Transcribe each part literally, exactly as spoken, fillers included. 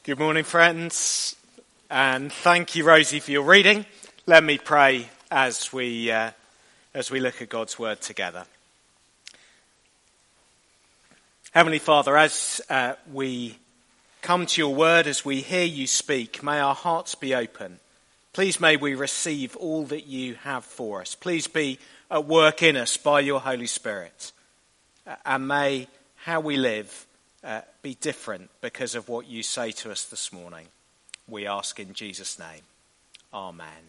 Good morning, friends, and thank you, Rosie, for your reading. Let me pray as we uh, as we look at God's word together. Heavenly Father, as uh, we come to your word, as we hear you speak, may our hearts be open. Please may we receive all that you have for us. Please be at work in us by your Holy Spirit, uh, and may how we live Uh, be different because of what you say to us this morning. We ask in Jesus' name. Amen.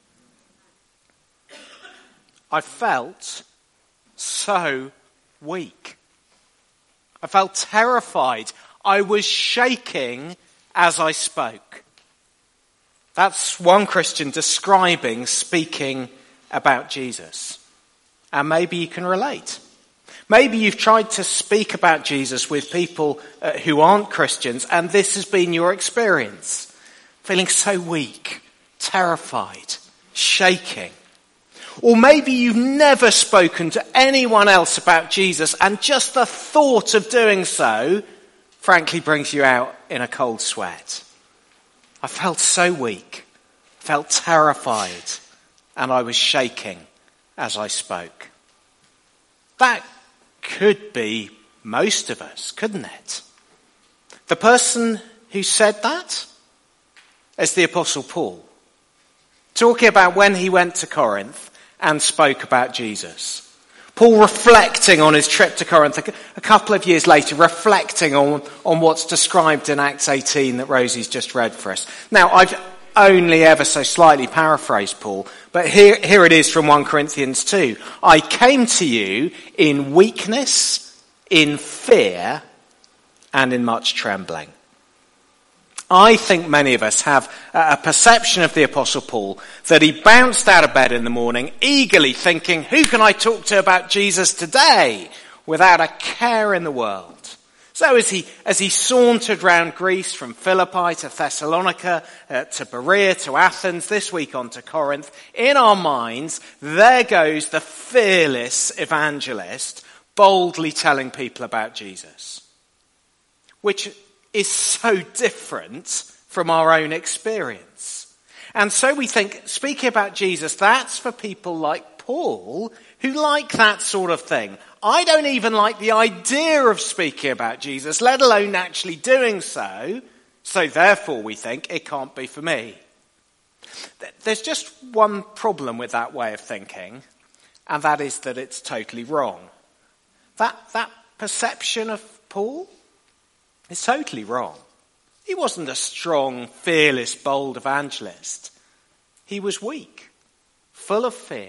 I felt so weak. I felt terrified. I was shaking as I spoke. That's one Christian describing speaking about Jesus. And maybe you can relate. Maybe you've tried to speak about Jesus with people uh, who aren't Christians, and this has been your experience. Feeling so weak, terrified, shaking. Or maybe you've never spoken to anyone else about Jesus, and just the thought of doing so, frankly, brings you out in a cold sweat. I felt so weak, felt terrified, and I was shaking as I spoke. That could be most of us, couldn't it? The person who said that is the Apostle Paul, talking about when he went to Corinth and spoke about Jesus. Paul reflecting on his trip to Corinth a couple of years later, reflecting on, on what's described in Acts eighteen that Rosie's just read for us. Now, I've only ever so slightly paraphrased Paul, but here, here it is from First Corinthians two. I came to you in weakness, in fear, and in much trembling. I think many of us have a perception of the Apostle Paul that he bounced out of bed in the morning, eagerly thinking, who can I talk to about Jesus today? Without a care in the world. So as he, as he sauntered round Greece from Philippi to Thessalonica, uh, to Berea, to Athens, this week on to Corinth, in our minds, there goes the fearless evangelist boldly telling people about Jesus. Which is so different from our own experience. And so we think, speaking about Jesus, that's for people like Paul, who like that sort of thing. I don't even like the idea of speaking about Jesus, let alone actually doing so. So therefore we think it can't be for me. There's just one problem with that way of thinking, and that is that it's totally wrong. That, that perception of Paul is totally wrong. He wasn't a strong, fearless, bold evangelist. He was weak, full of fear.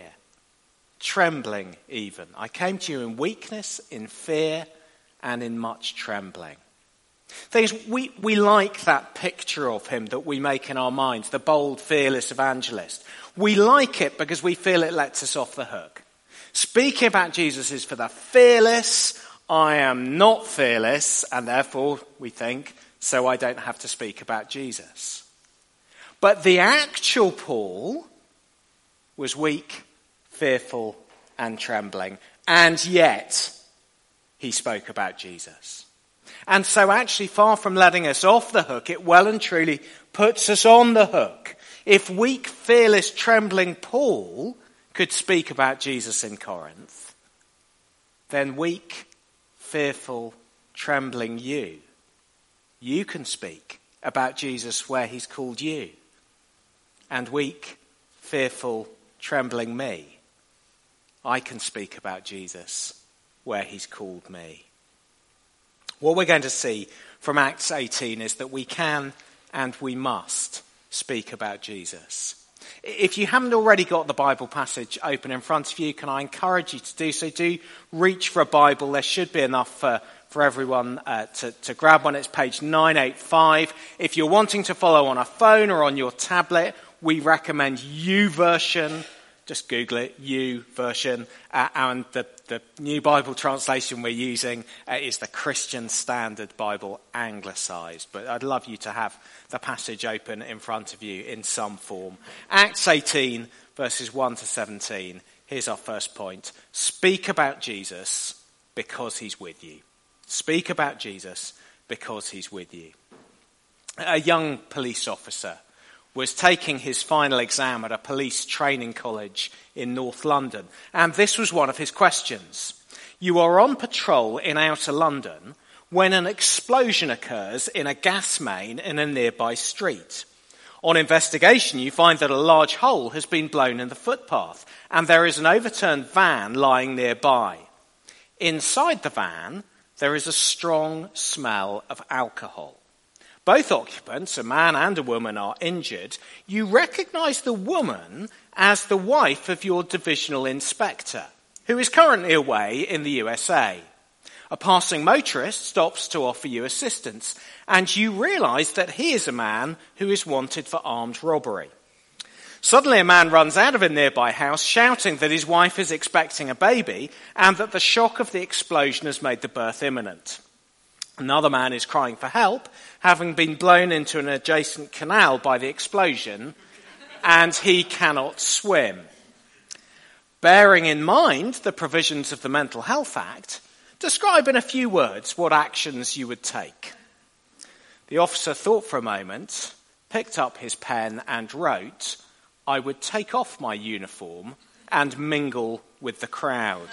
Trembling even. I came to you in weakness, in fear, and in much trembling. Things we, we like that picture of him that we make in our minds, the bold, fearless evangelist. We like it because we feel it lets us off the hook. Speaking about Jesus is for the fearless. I am not fearless, and therefore we think, so I don't have to speak about Jesus. But the actual Paul was weak, fearful and trembling, and yet he spoke about Jesus. And so actually, far from letting us off the hook, it well and truly puts us on the hook. If weak, fearless, trembling Paul could speak about Jesus in Corinth, then weak, fearful, trembling you, you can speak about Jesus where he's called you. And weak, fearful, trembling me, I can speak about Jesus where he's called me. What we're going to see from Acts eighteen is that we can and we must speak about Jesus. If you haven't already got the Bible passage open in front of you, can I encourage you to do so? Do reach for a Bible. There should be enough for, for everyone uh, to, to grab one. It's page nine eighty-five. If you're wanting to follow on a phone or on your tablet, we recommend YouVersion. Just Google it, YouVersion. Uh, and the, the new Bible translation we're using uh, is the Christian Standard Bible Anglicised. But I'd love you to have the passage open in front of you in some form. Acts eighteen, verses one to seventeen. Here's our first point. Speak about Jesus because he's with you. Speak about Jesus because he's with you. A young police officer was taking his final exam at a police training college in North London, and this was one of his questions. You are on patrol in outer London when an explosion occurs in a gas main in a nearby street. On investigation, you find that a large hole has been blown in the footpath, and there is an overturned van lying nearby. Inside the van, there is a strong smell of alcohol. Both occupants, a man and a woman, are injured. You recognize the woman as the wife of your divisional inspector, who is currently away in the U S A. A passing motorist stops to offer you assistance, and you realize that he is a man who is wanted for armed robbery. Suddenly a man runs out of a nearby house shouting that his wife is expecting a baby and that the shock of the explosion has made the birth imminent. Another man is crying for help, having been blown into an adjacent canal by the explosion, and he cannot swim. Bearing in mind the provisions of the Mental Health Act, describe in a few words what actions you would take. The officer thought for a moment, picked up his pen and wrote, I would take off my uniform and mingle with the crowd.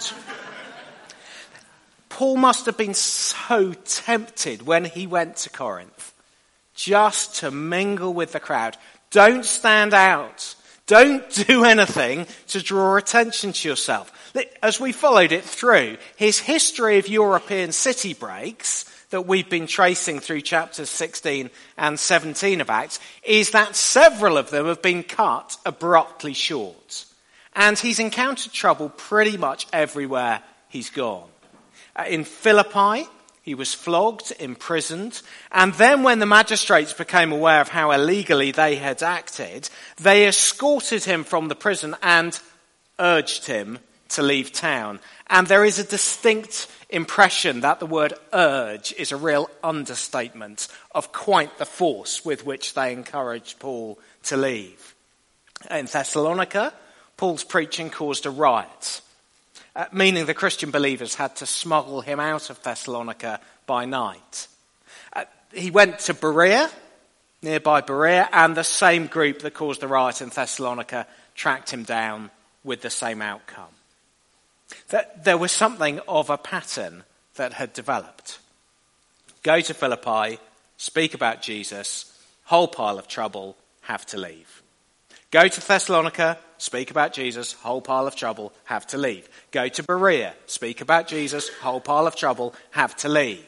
Paul must have been so tempted when he went to Corinth just to mingle with the crowd. Don't stand out. Don't do anything to draw attention to yourself. As we followed it through, his history of European city breaks that we've been tracing through chapters sixteen and seventeen of Acts is that several of them have been cut abruptly short. And he's encountered trouble pretty much everywhere he's gone. In Philippi, he was flogged, imprisoned, and then when the magistrates became aware of how illegally they had acted, they escorted him from the prison and urged him to leave town. And there is a distinct impression that the word urge is a real understatement of quite the force with which they encouraged Paul to leave. In Thessalonica, Paul's preaching caused a riot. Uh, meaning the Christian believers had to smuggle him out of Thessalonica by night. Uh, he went to Berea, nearby Berea, and the same group that caused the riot in Thessalonica tracked him down with the same outcome. That there was something of a pattern that had developed. Go to Philippi, speak about Jesus, whole pile of trouble, have to leave. Go to Thessalonica, speak about Jesus, whole pile of trouble, have to leave. Go to Berea, speak about Jesus, whole pile of trouble, have to leave.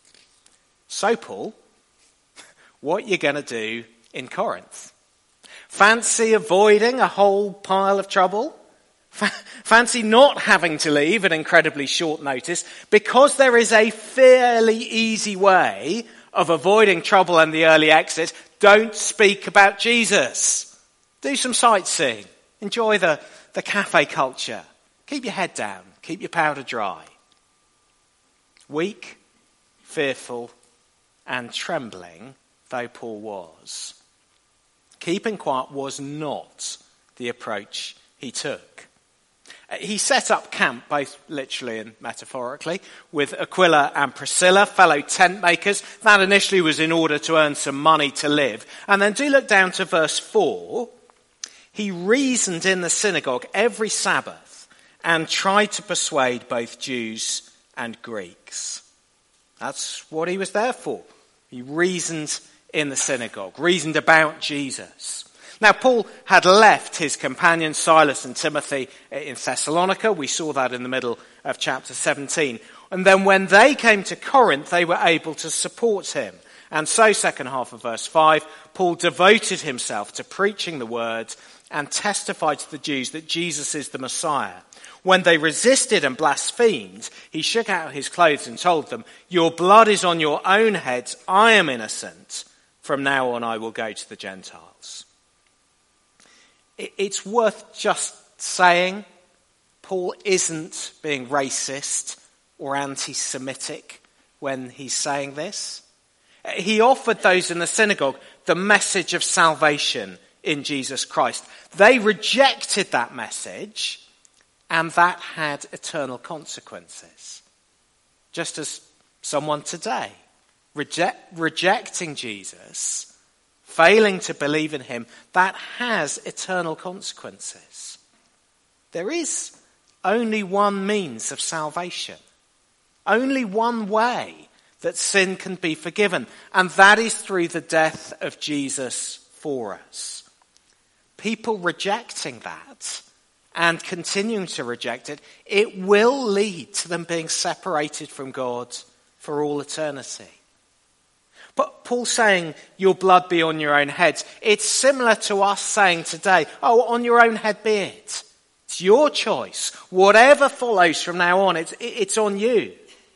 So, Paul, what are you going to do in Corinth? Fancy avoiding a whole pile of trouble? F- fancy not having to leave at incredibly short notice because there is a fairly easy way of avoiding trouble and the early exit. Don't speak about Jesus. Do some sightseeing. Enjoy the, the cafe culture. Keep your head down. Keep your powder dry. Weak, fearful, and trembling though Paul was, keeping quiet was not the approach he took. He set up camp, both literally and metaphorically, with Aquila and Priscilla, fellow tent makers. That initially was in order to earn some money to live. And then do look down to verse four. He reasoned in the synagogue every Sabbath and tried to persuade both Jews and Greeks. That's what he was there for. He reasoned in the synagogue, reasoned about Jesus. Now, Paul had left his companions Silas and Timothy in Thessalonica. We saw that in the middle of chapter seventeen. And then when they came to Corinth, they were able to support him. And so, second half of verse five, Paul devoted himself to preaching the word and testified to the Jews that Jesus is the Messiah. When they resisted and blasphemed, he shook out his clothes and told them, "Your blood is on your own heads. I am innocent. From now on, I will go to the Gentiles." It's worth just saying Paul isn't being racist or anti-Semitic when he's saying this. He offered those in the synagogue the message of salvation in Jesus Christ. They rejected that message, and that had eternal consequences. Just as someone today reject, rejecting Jesus, failing to believe in him, that has eternal consequences. There is only one means of salvation, only one way that sin can be forgiven, and that is through the death of Jesus for us. People rejecting that and continuing to reject it, it will lead to them being separated from God for all eternity. But Paul's saying, your blood be on your own heads. It's similar to us saying today, oh, on your own head be it. It's your choice. Whatever follows from now on, it's, it's on you.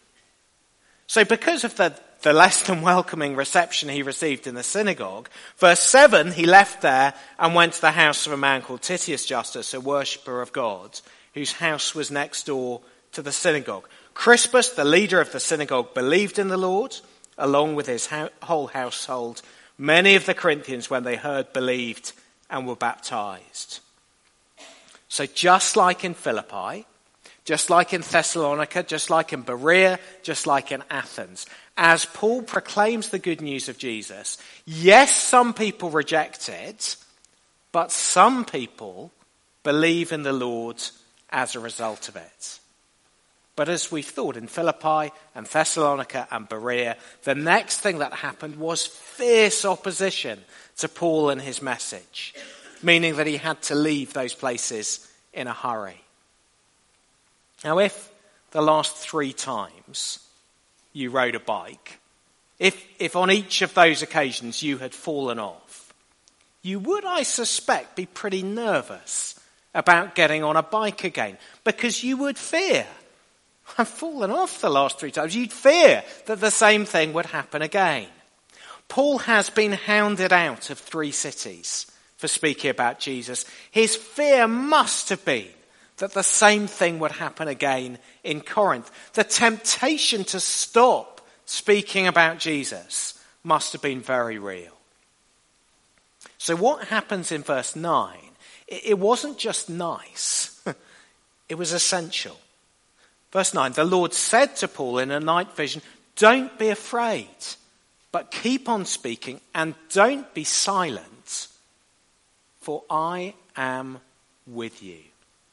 So because of the, the less than welcoming reception he received in the synagogue, verse seven, he left there and went to the house of a man called Titius Justus, a worshipper of God, whose house was next door to the synagogue. Crispus, the leader of the synagogue, believed in the Lord, along with his ho- whole household. Many of the Corinthians, when they heard, believed and were baptized. So just like in Philippi, just like in Thessalonica, just like in Berea, just like in Athens, as Paul proclaims the good news of Jesus, yes, some people reject it, but some people believe in the Lord as a result of it. But as we've thought in Philippi and Thessalonica and Berea, the next thing that happened was fierce opposition to Paul and his message, meaning that he had to leave those places in a hurry. Now, if the last three times you rode a bike, if, if on each of those occasions you had fallen off, you would, I suspect, be pretty nervous about getting on a bike again, because you would fear, I've fallen off the last three times, you'd fear that the same thing would happen again. Paul has been hounded out of three cities for speaking about Jesus. His fear must have been that the same thing would happen again in Corinth. The temptation to stop speaking about Jesus must have been very real. So what happens in verse nine, it wasn't just nice, it was essential. Verse nine, the Lord said to Paul in a night vision, don't be afraid, but keep on speaking and don't be silent, for I am with you.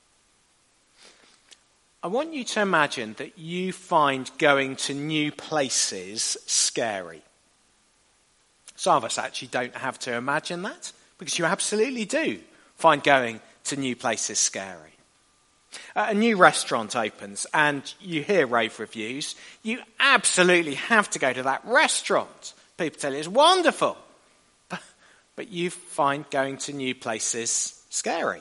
I want you to imagine that you find going to new places scary. Some of us actually don't have to imagine that, because you absolutely do find going to new places scary. Uh, a new restaurant opens and you hear rave reviews. You absolutely have to go to that restaurant. People tell you it's wonderful. But, but you find going to new places scary.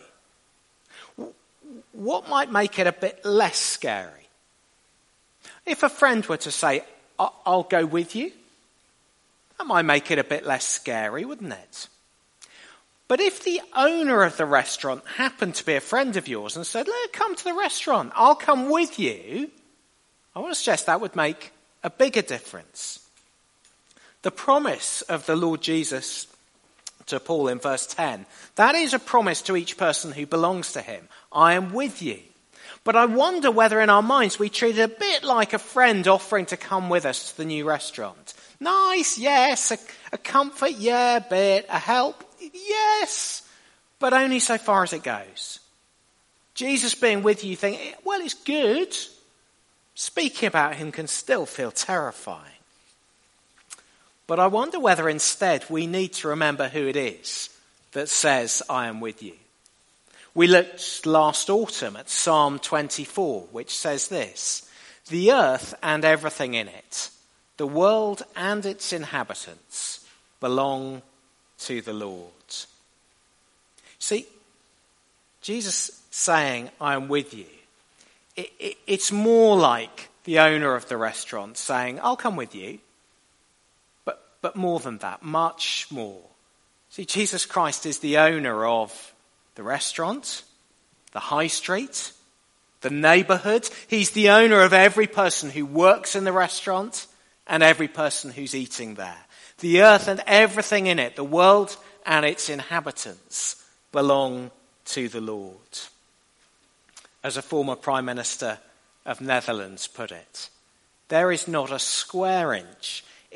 What might make it a bit less scary? If a friend were to say, I'll go with you, that might make it a bit less scary, wouldn't it? But if the owner of the restaurant happened to be a friend of yours and said, look, come to the restaurant, I'll come with you, I want to suggest that would make a bigger difference. The promise of the Lord Jesus to Paul in verse ten, that is a promise to each person who belongs to him. I am with you. But I wonder whether in our minds we treat it a bit like a friend offering to come with us to the new restaurant. Nice, yes. A, a comfort, yeah, a bit. A help, yes. But only so far as it goes. Jesus being with you, you think, well, it's good. Speaking about him can still feel terrifying. But I wonder whether instead we need to remember who it is that says, I am with you. We looked last autumn at Psalm twenty-four, which says this, the earth and everything in it, the world and its inhabitants belong to the Lord. See, Jesus saying, I am with you, it, it, it's more like the owner of the restaurant saying, I'll come with you. But, but more than that, much more. See, Jesus Christ is the owner of the restaurant, the high street, the neighborhood. He's the owner of every person who works in the restaurant and every person who's eating there. The earth and everything in it, the world and its inhabitants, belong to the Lord. As a former Prime Minister of Netherlands put it, there is not a square inch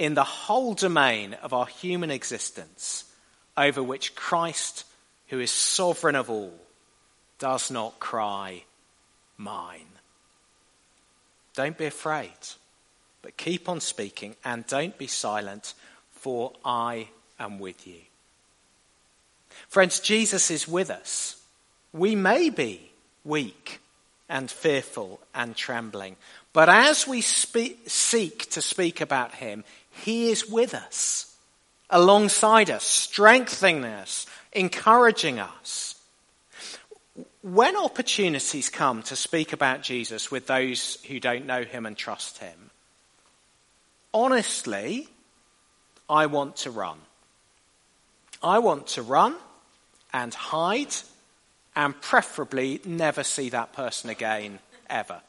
in the whole domain of our human existence over which Christ, who is sovereign of all, does not cry, mine. Don't be afraid, but keep on speaking and don't be silent, for I am with you. Friends, Jesus is with us. We may be weak and fearful and trembling, but as we speak, seek to speak about him, he is with us, alongside us, strengthening us, encouraging us. When opportunities come to speak about Jesus with those who don't know him and trust him, honestly, I want to run. I want to run and hide and preferably never see that person again, ever.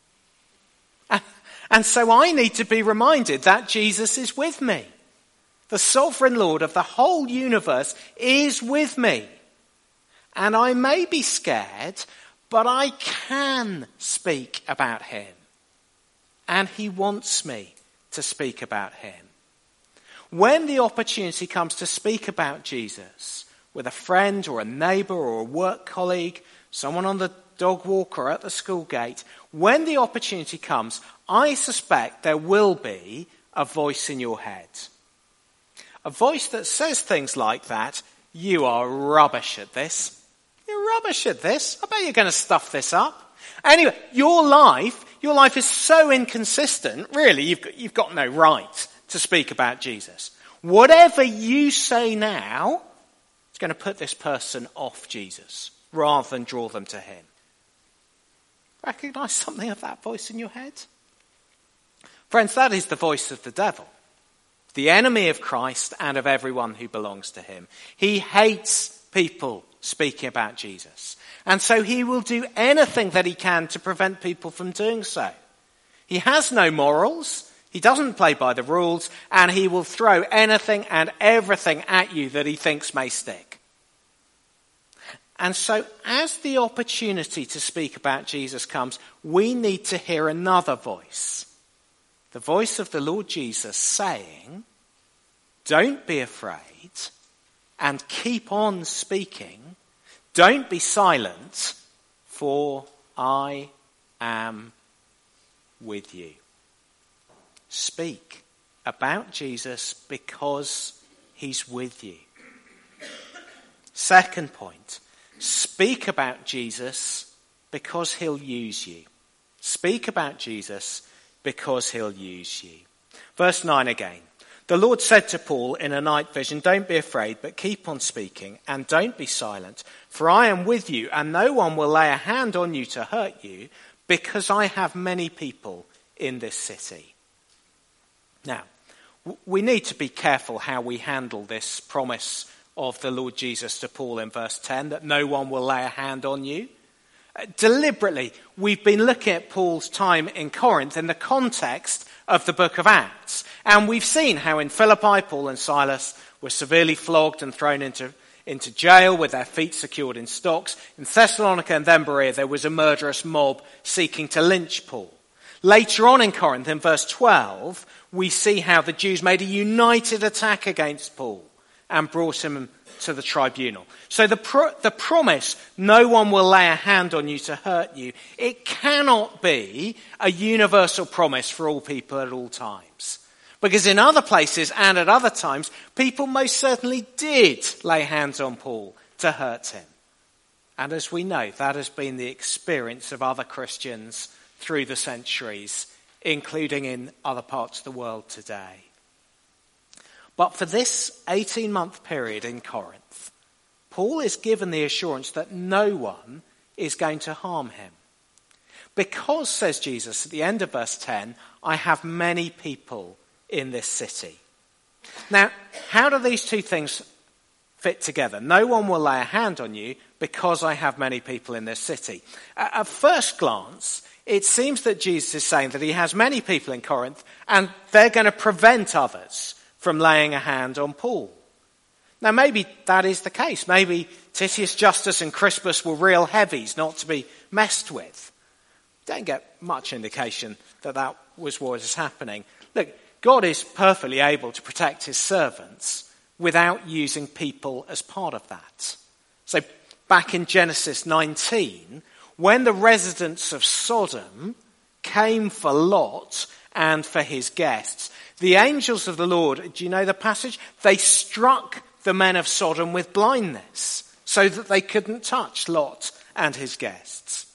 And so I need to be reminded that Jesus is with me. The sovereign Lord of the whole universe is with me. And I may be scared, but I can speak about him. And he wants me to speak about him. When the opportunity comes to speak about Jesus with a friend or a neighbour or a work colleague, someone on the dog walk or at the school gate, when the opportunity comes, I suspect there will be a voice in your head. A voice that says things like that, you are rubbish at this. You're rubbish at this. I bet you're going to stuff this up. Anyway, your life, your life is so inconsistent, really, you've got, you've got no right to speak about Jesus. Whatever you say now, it's going to put this person off Jesus rather than draw them to him. Recognize something of that voice in your head? Friends, that is the voice of the devil, the enemy of Christ and of everyone who belongs to him. He hates people speaking about Jesus. And so he will do anything that he can to prevent people from doing so. He has no morals. He doesn't play by the rules. And he will throw anything and everything at you that he thinks may stick. And so as the opportunity to speak about Jesus comes, we need to hear another voice. The voice of the Lord Jesus saying, don't be afraid and keep on speaking. Don't be silent, for I am with you. Speak about Jesus because he's with you. Second point, speak about Jesus because he'll use you. Speak about Jesus because he'll use you. Verse nine again. The Lord said to Paul in a night vision, don't be afraid, but keep on speaking and don't be silent, for I am with you and no one will lay a hand on you to hurt you because I have many people in this city. Now, we need to be careful how we handle this promise of the Lord Jesus to Paul in verse ten, that no one will lay a hand on you. Uh, deliberately, we've been looking at Paul's time in Corinth in the context of the book of Acts. And we've seen how in Philippi, Paul and Silas were severely flogged and thrown into, into jail with their feet secured in stocks. In Thessalonica and then Berea, there was a murderous mob seeking to lynch Paul. Later on in Corinth, in verse twelve, we see how the Jews made a united attack against Paul and brought him to the tribunal. So the pro- the promise, no one will lay a hand on you to hurt you, it cannot be a universal promise for all people at all times. Because in other places and at other times, people most certainly did lay hands on Paul to hurt him. And as we know, that has been the experience of other Christians through the centuries, including in other parts of the world today. But for this eighteen-month period in Corinth, Paul is given the assurance that no one is going to harm him. Because, says Jesus at the end of verse ten, I have many people in this city. Now, how do these two things fit together? No one will lay a hand on you because I have many people in this city. At first glance, it seems that Jesus is saying that he has many people in Corinth and they're going to prevent others from laying a hand on Paul. Now, maybe that is the case. Maybe Titius, Justus and Crispus were real heavies, not to be messed with. Don't get much indication that that was what was happening. Look, God is perfectly able to protect his servants without using people as part of that. So back in Genesis nineteen, when the residents of Sodom came for Lot and for his guests, the angels of the Lord, do you know the passage? They struck the men of Sodom with blindness so that they couldn't touch Lot and his guests.